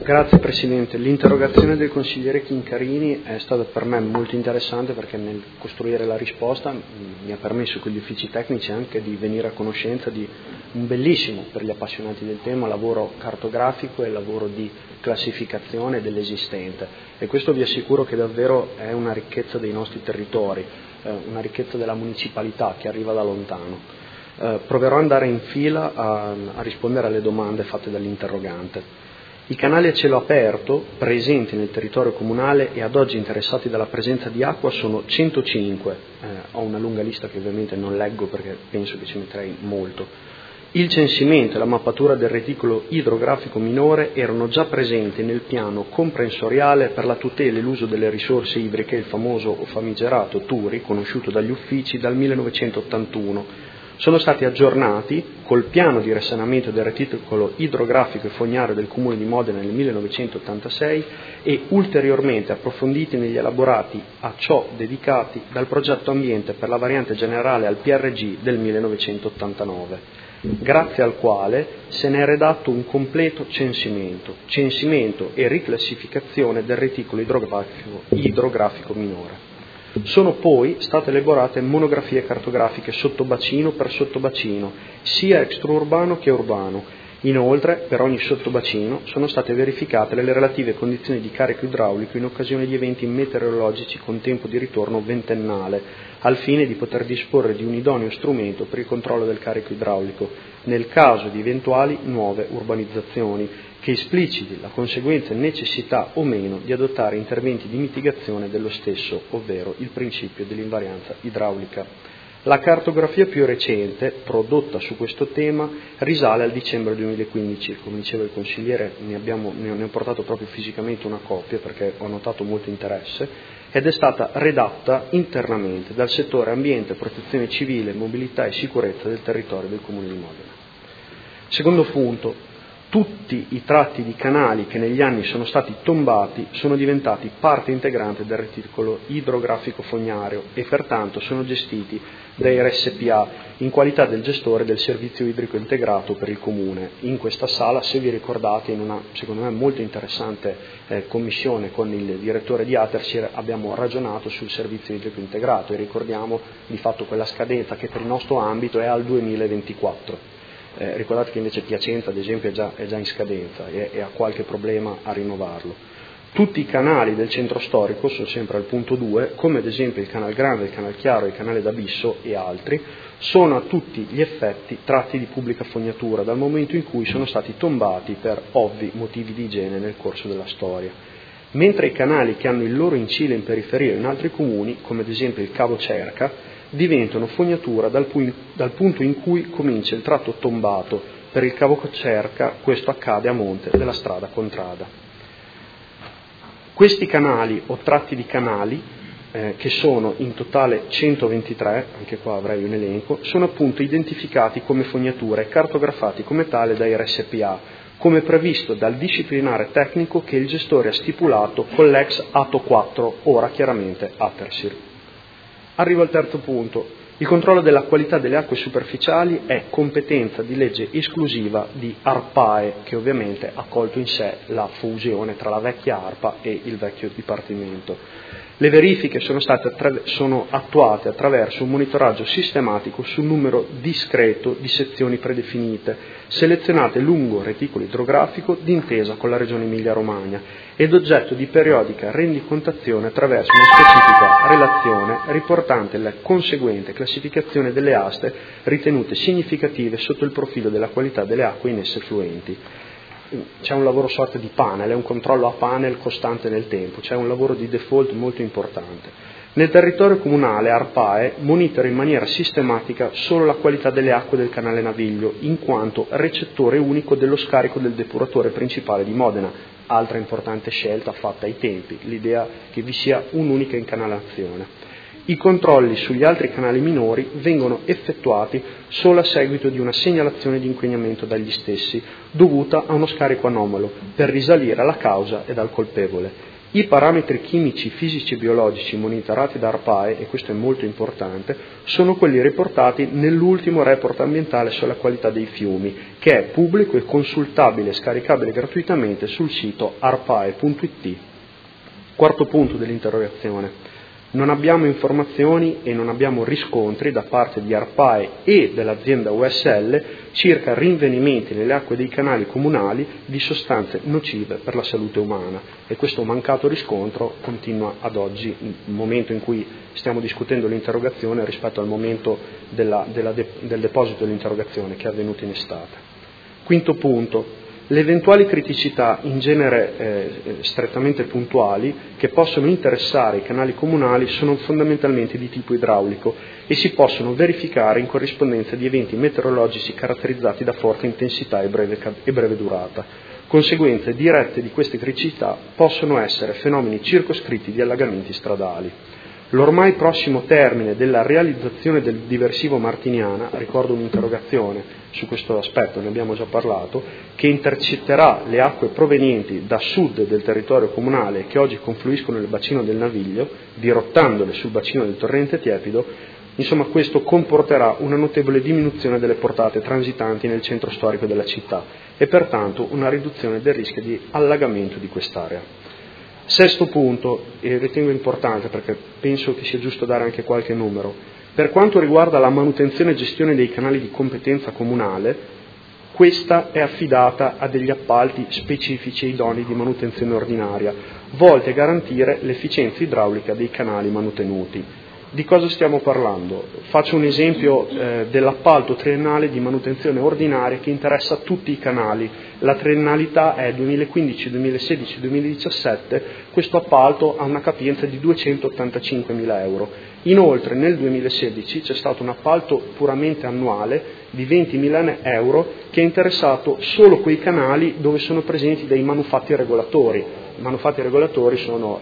Grazie Presidente. L'interrogazione del consigliere Chincarini è stata per me molto interessante perché nel costruire la risposta mi ha permesso con gli uffici tecnici anche di venire a conoscenza di un bellissimo, per gli appassionati del tema, lavoro cartografico e lavoro di classificazione dell'esistente, e questo vi assicuro che davvero è una ricchezza dei nostri territori, una ricchezza della municipalità che arriva da lontano. Proverò ad andare in fila a rispondere alle domande fatte dall'interrogante. I canali a cielo aperto presenti nel territorio comunale e ad oggi interessati dalla presenza di acqua sono 105, ho una lunga lista che ovviamente non leggo perché penso che ci metterei molto. Il censimento e la mappatura del reticolo idrografico minore erano già presenti nel piano comprensoriale per la tutela e l'uso delle risorse idriche, il famoso o famigerato TURI, conosciuto dagli uffici dal 1981. Sono stati aggiornati col piano di risanamento del reticolo idrografico e fognario del Comune di Modena nel 1986 e ulteriormente approfonditi negli elaborati a ciò dedicati dal progetto ambiente per la variante generale al PRG del 1989, grazie al quale se ne è redatto un completo censimento e riclassificazione del reticolo idrografico minore. Sono poi state elaborate monografie cartografiche sottobacino per sottobacino, sia extraurbano che urbano. Inoltre, per ogni sottobacino sono state verificate le relative condizioni di carico idraulico in occasione di eventi meteorologici con tempo di ritorno ventennale, al fine di poter disporre di un idoneo strumento per il controllo del carico idraulico, nel caso di eventuali nuove urbanizzazioni, che espliciti la conseguente necessità o meno di adottare interventi di mitigazione dello stesso, ovvero il principio dell'invarianza idraulica. La cartografia più recente, prodotta su questo tema, risale al dicembre 2015. Come diceva il consigliere, ne ho portato proprio fisicamente una copia perché ho notato molto interesse, ed è stata redatta internamente dal settore ambiente, protezione civile, mobilità e sicurezza del territorio del Comune di Modena. Secondo punto. Tutti i tratti di canali che negli anni sono stati tombati sono diventati parte integrante del reticolo idrografico fognario e pertanto sono gestiti da RSPA in qualità del gestore del servizio idrico integrato per il Comune. In questa sala, se vi ricordate, in una secondo me molto interessante commissione con il direttore di Atercir abbiamo ragionato sul servizio idrico integrato e ricordiamo di fatto quella scadenza che per il nostro ambito è al 2024. Ricordate che invece Piacenza, ad esempio, è già in scadenza e ha qualche problema a rinnovarlo. Tutti i canali del centro storico, sono sempre al punto 2, come ad esempio il Canal Grande, il Canal Chiaro, il Canale d'Abisso e altri, sono a tutti gli effetti tratti di pubblica fognatura dal momento in cui sono stati tombati per ovvi motivi di igiene nel corso della storia. Mentre i canali che hanno il loro incile in periferia in altri comuni, come ad esempio il Cavo Cerca, diventano fognatura dal punto in cui comincia il tratto tombato. Per il Cavo Cerca questo accade a monte della strada Contrada. Questi canali o tratti di canali, che sono in totale 123, anche qua avrei un elenco, sono appunto identificati come fognature e cartografati come tale da RSPA, come previsto dal disciplinare tecnico che il gestore ha stipulato con l'ex Atto 4, ora chiaramente Atersir. Arrivo al terzo punto. Il controllo della qualità delle acque superficiali è competenza di legge esclusiva di ARPAE, che ovviamente ha colto in sé la fusione tra la vecchia ARPA e il vecchio Dipartimento. Le verifiche sono attuate attraverso un monitoraggio sistematico sul numero discreto di sezioni predefinite, selezionate lungo il reticolo idrografico d'intesa con la Regione Emilia-Romagna ed oggetto di periodica rendicontazione attraverso una specifica relazione riportante la conseguente classificazione delle aste ritenute significative sotto il profilo della qualità delle acque in esse fluenti. C'è un lavoro sorta di panel, è un controllo a panel costante nel tempo, c'è un lavoro di default molto importante. Nel territorio comunale ARPAE monitora in maniera sistematica solo la qualità delle acque del canale Naviglio, in quanto recettore unico dello scarico del depuratore principale di Modena. Altra importante scelta fatta ai tempi, l'idea che vi sia un'unica incanalazione. I controlli sugli altri canali minori vengono effettuati solo a seguito di una segnalazione di inquinamento dagli stessi, dovuta a uno scarico anomalo, per risalire alla causa ed al colpevole. I parametri chimici, fisici e biologici monitorati da ARPAE, e questo è molto importante, sono quelli riportati nell'ultimo report ambientale sulla qualità dei fiumi, che è pubblico e consultabile e scaricabile gratuitamente sul sito arpae.it. Quarto punto dell'interrogazione. Non abbiamo informazioni e non abbiamo riscontri da parte di ARPAE e dell'azienda USL circa rinvenimenti nelle acque dei canali comunali di sostanze nocive per la salute umana, e questo mancato riscontro continua ad oggi, nel momento in cui stiamo discutendo l'interrogazione, rispetto al momento del deposito dell'interrogazione, che è avvenuto in estate. Quinto punto. Le eventuali criticità, in genere strettamente puntuali, che possono interessare i canali comunali sono fondamentalmente di tipo idraulico e si possono verificare in corrispondenza di eventi meteorologici caratterizzati da forte intensità e breve durata. Conseguenze dirette di queste criticità possono essere fenomeni circoscritti di allagamenti stradali. L'ormai prossimo termine della realizzazione del diversivo Martiniana, ricordo un'interrogazione su questo aspetto, ne abbiamo già parlato, che intercetterà le acque provenienti da sud del territorio comunale che oggi confluiscono nel bacino del Naviglio, dirottandole sul bacino del torrente Tiepido. Insomma, questo comporterà una notevole diminuzione delle portate transitanti nel centro storico della città e pertanto una riduzione del rischio di allagamento di quest'area. Sesto punto, e ritengo importante perché penso che sia giusto dare anche qualche numero. Per quanto riguarda la manutenzione e gestione dei canali di competenza comunale, questa è affidata a degli appalti specifici e idonei di manutenzione ordinaria, volti a garantire l'efficienza idraulica dei canali manutenuti. Di cosa stiamo parlando? Faccio un esempio dell'appalto triennale di manutenzione ordinaria che interessa tutti i canali. La triennalità è 2015, 2016, 2017, questo appalto ha una capienza di 285.000 euro. Inoltre nel 2016 c'è stato un appalto puramente annuale di 20.000 euro che ha interessato solo quei canali dove sono presenti dei manufatti regolatori. I manufatti regolatori sono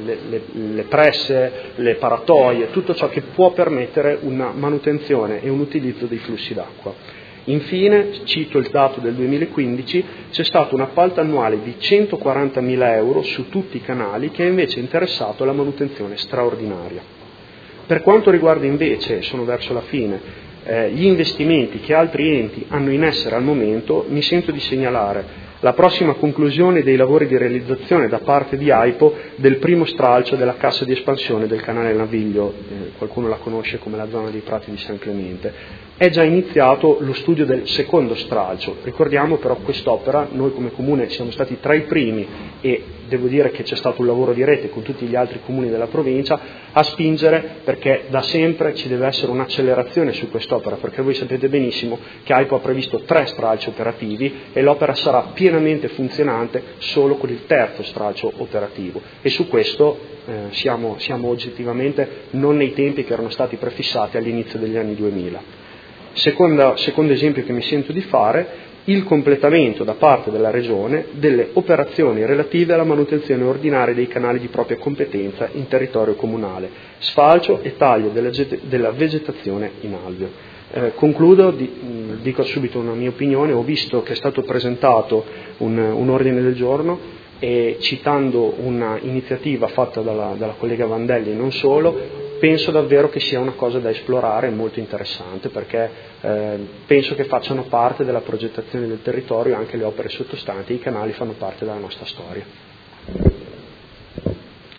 le presse, le paratoie, tutto ciò che può permettere una manutenzione e un utilizzo dei flussi d'acqua. Infine, cito il dato del 2015, c'è stato un appalto annuale di 140.000 euro su tutti i canali che ha invece interessato la manutenzione straordinaria. Per quanto riguarda invece, sono verso la fine, gli investimenti che altri enti hanno in essere al momento, mi sento di segnalare la prossima conclusione dei lavori di realizzazione da parte di AIPO del primo stralcio della cassa di espansione del canale Naviglio, qualcuno la conosce come la zona dei Prati di San Clemente. È già iniziato lo studio del secondo stralcio. Ricordiamo però quest'opera, noi come comune siamo stati tra i primi e devo dire che c'è stato un lavoro di rete con tutti gli altri comuni della provincia a spingere, perché da sempre ci deve essere un'accelerazione su quest'opera, perché voi sapete benissimo che AIPO ha previsto 3 stralci operativi e l'opera sarà pienamente funzionante solo con il terzo stralcio operativo, e su questo siamo oggettivamente non nei tempi che erano stati prefissati all'inizio degli anni 2000. Secondo esempio che mi sento di fare, il completamento da parte della Regione delle operazioni relative alla manutenzione ordinaria dei canali di propria competenza in territorio comunale, sfalcio e taglio della vegetazione in alveo. Concludo, dico subito una mia opinione. Ho visto che è stato presentato un ordine del giorno e, citando una iniziativa fatta dalla collega Vandelli e non solo, penso davvero che sia una cosa da esplorare, molto interessante, perché penso che facciano parte della progettazione del territorio anche le opere sottostanti. I canali fanno parte della nostra storia.